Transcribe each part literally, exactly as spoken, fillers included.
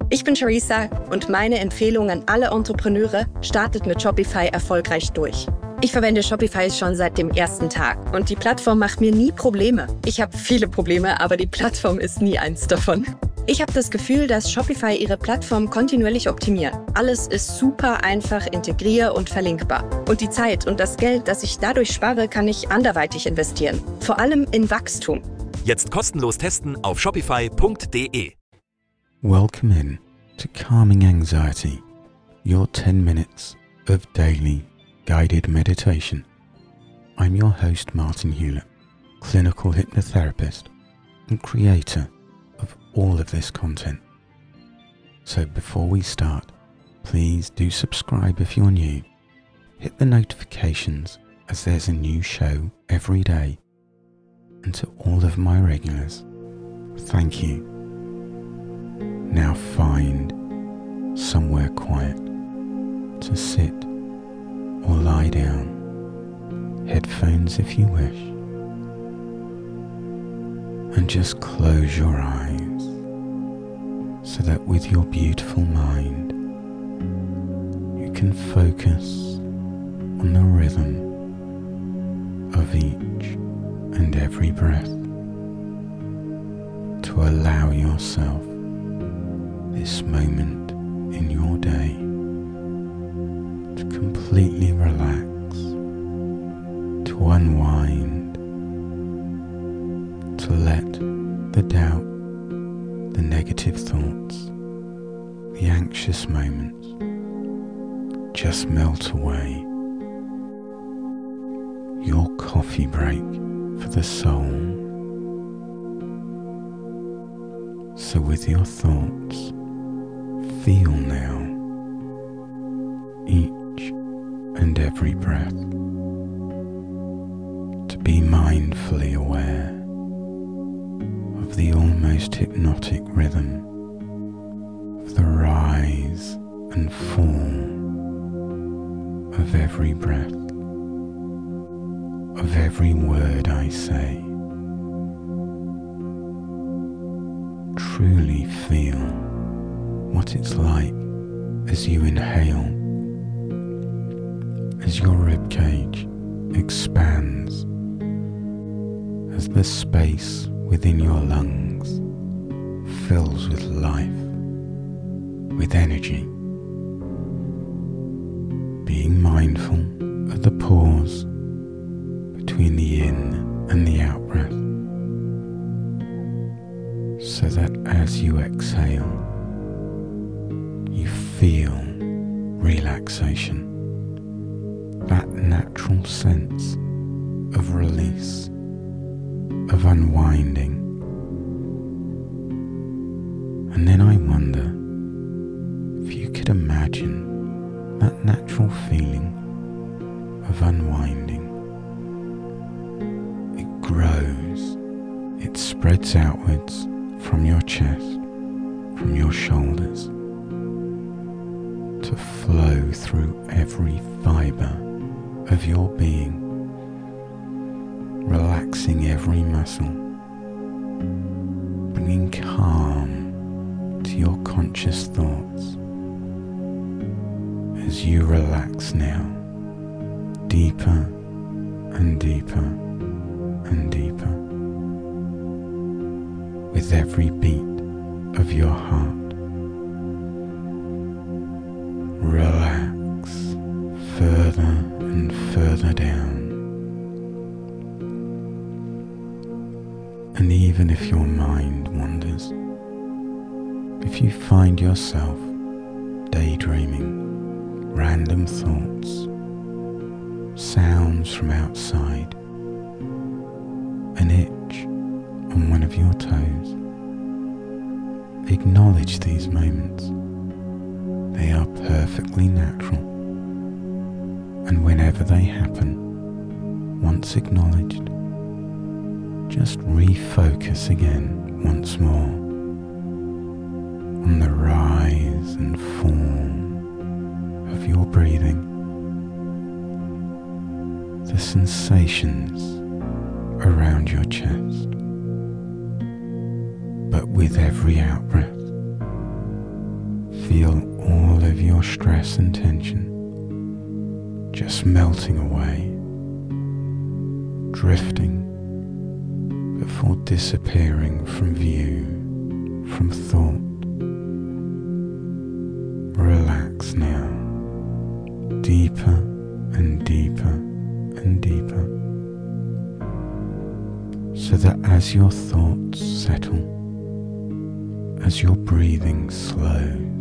Ich bin Charissa und meine Empfehlung an alle Entrepreneure: startet mit Shopify erfolgreich durch. Ich verwende Shopify schon seit dem ersten Tag und die Plattform macht mir nie Probleme. Ich habe viele Probleme, aber die Plattform ist nie eins davon. Ich habe das Gefühl, dass Shopify ihre Plattform kontinuierlich optimiert. Alles ist super einfach integrier- und verlinkbar. Und die Zeit und das Geld, das ich dadurch spare, kann ich anderweitig investieren. Vor allem in Wachstum. Jetzt kostenlos testen auf shopify punkt de. Welcome in to Calming Anxiety, your ten minutes of daily guided meditation. I'm your host Martin Hewlett, clinical hypnotherapist and creator of all of this content. So before we start, please do subscribe if you're new. Hit the notifications as there's a new show every day. And to all of my regulars, thank you. Now find somewhere quiet to sit or lie down, headphones if you wish, and just close your eyes so that with your beautiful mind you can focus on the rhythm of each and every breath, to allow yourself this moment in your day to completely relax, to unwind, to let the doubt, the negative thoughts, the anxious moments just melt away. Your coffee break for the soul. So with your thoughts, feel now each and every breath, to be mindfully aware of the almost hypnotic rhythm of the rise and fall of every breath, of every word I say. Truly feel what it's like as you inhale, as your ribcage expands, as the space within your lungs fills with life, with energy. Being mindful of the pause between the in and the out breath, so that as you exhale, you feel relaxation, that natural sense of release, of unwinding. And then I wonder if you could imagine that natural feeling of unwinding. It grows, it spreads outwards from your chest, from your shoulders, to flow through every fibre of your being, relaxing every muscle, bringing calm to your conscious thoughts as you relax now, deeper and deeper and deeper, with every beat of your heart. Relax further and further down. And even if your mind wanders, if you find yourself daydreaming, random thoughts, sounds from outside, an itch on one of your toes, acknowledge these moments. They are perfectly natural, and whenever they happen, once acknowledged, just refocus again once more on the rise and fall of your breathing, the sensations around your chest. But with every out-breath, feel all of your stress and tension just melting away, drifting before disappearing from view, from thought. Relax now, deeper and deeper and deeper, so that as your thoughts settle, as your breathing slows,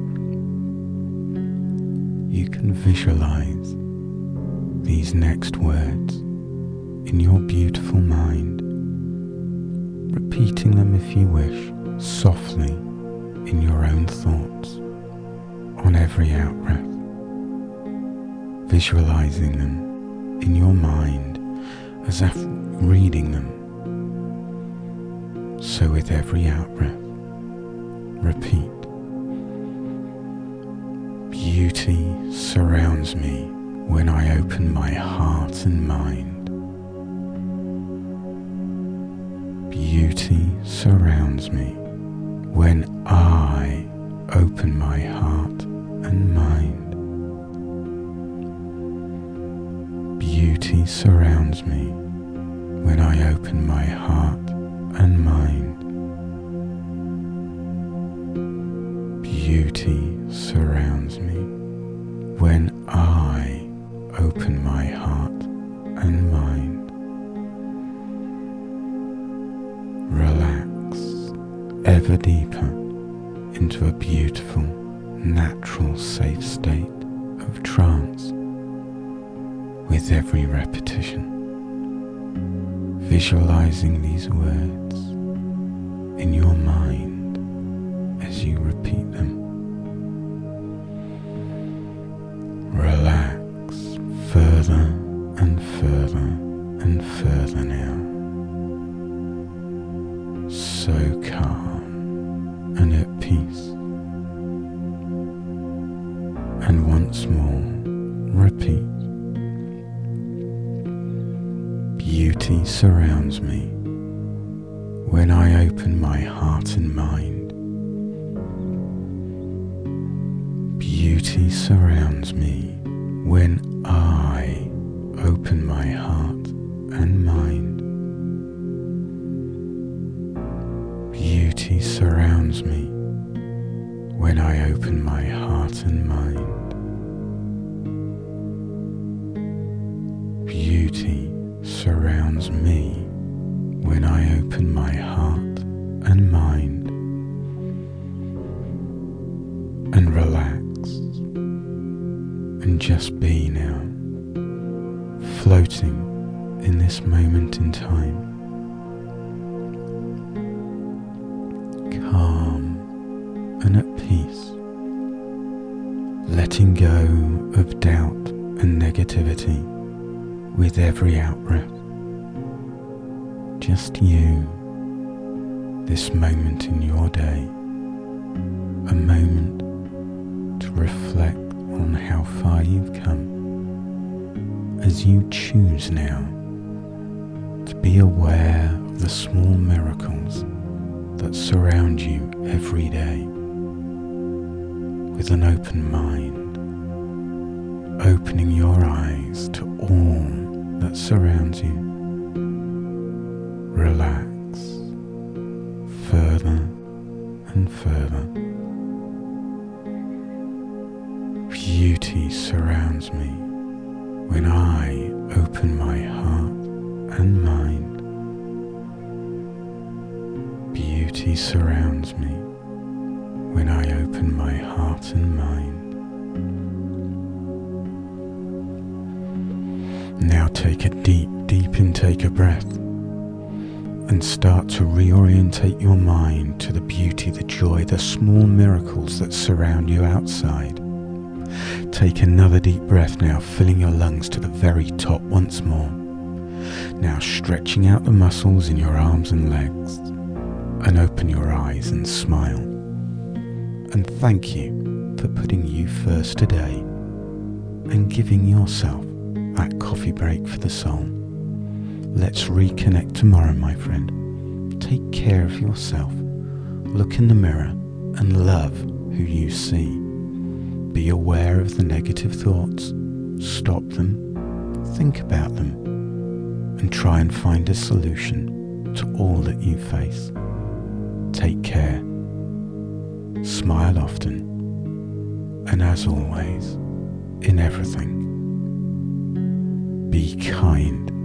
you can visualize these next words in your beautiful mind, repeating them if you wish, softly in your own thoughts on every out-breath, visualizing them in your mind as if reading them. So with every out-breath, repeat. Beauty surrounds me when I open my heart and mind. Beauty surrounds me when I open my heart and mind. Beauty surrounds me when I open my heart and mind. Beauty surrounds me when I open my heart and mind. Relax ever deeper into a beautiful, natural, safe state of trance with every repetition, visualizing these words in your mind as you repeat them. Relax further and further and further now, so calm and at peace. And once more, repeat. Beauty surrounds me when I open my heart and mind. Beauty surrounds me when I open my heart and mind. Beauty surrounds me when I open my heart and mind. Beauty surrounds me when I open my heart and mind. And relax and just be now, floating in this moment in time, calm and at peace, letting go of doubt and negativity with every out-breath. Just you, this moment in your day, a moment to reflect on how far you've come, as you choose now to be aware of the small miracles that surround you every day, with an open mind, opening your eyes to all that surrounds you. Relax further and further. Beauty surrounds me when I open my heart and mind. Beauty surrounds me when I open my heart and mind. Now take a deep, deep intake of breath and start to reorientate your mind to the beauty, the joy, the small miracles that surround you outside. Take another deep breath now, filling your lungs to the very top once more. Now stretching out the muscles in your arms and legs, and open your eyes and smile. And thank you for putting you first today and giving yourself that coffee break for the soul. Let's reconnect tomorrow, my friend. Take care of yourself. Look in the mirror and love who you see. Be aware of the negative thoughts. Stop them, think about them, and try and find a solution to all that you face. Take care. Smile often. And as always, in everything, be kind.